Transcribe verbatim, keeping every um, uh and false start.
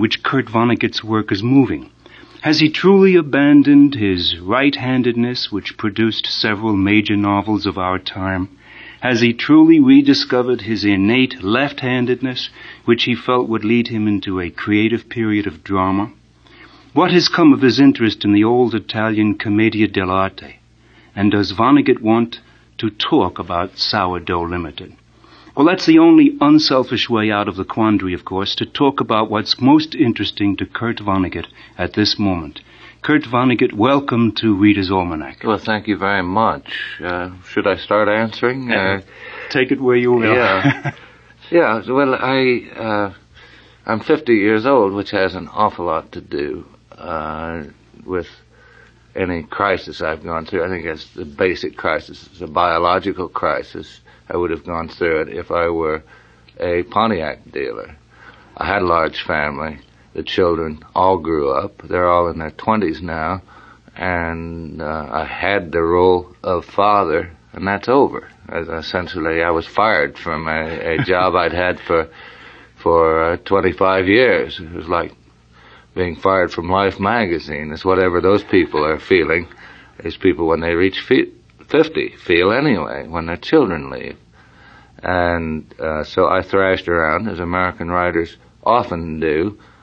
which Kurt Vonnegut's work is moving. Has he truly abandoned his right-handedness, which produced several major novels of our time? Has he truly rediscovered his innate left-handedness, which he felt would lead him into a creative period of drama? What has come of his interest in the old Italian Commedia dell'arte? And does Vonnegut want to talk about Sourdough Limited? Well, that's the only unselfish way out of the quandary, of course, to talk about what's most interesting to Kurt Vonnegut at this moment. Kurt Vonnegut, welcome to Reader's Almanac. Well, thank you very much. Uh, should I start answering? Uh, Take it where you will. Yeah. yeah, well, I, uh, I'm fifty years old, which has an awful lot to do uh, with any crisis I've gone through. I think it's the basic crisis. It's a biological crisis. I would have gone through it if I were a Pontiac dealer. I had a large family. The children all grew up. They're all in their twenties now. And uh, I had the role of father, and that's over. As essentially, I was fired from a, a job I'd had for for uh, twenty-five years. It was like being fired from Life magazine. It's whatever those people are feeling. These people, when they reach fifty, feel anyway, when their children leave. And uh, so I thrashed around, as American writers often do,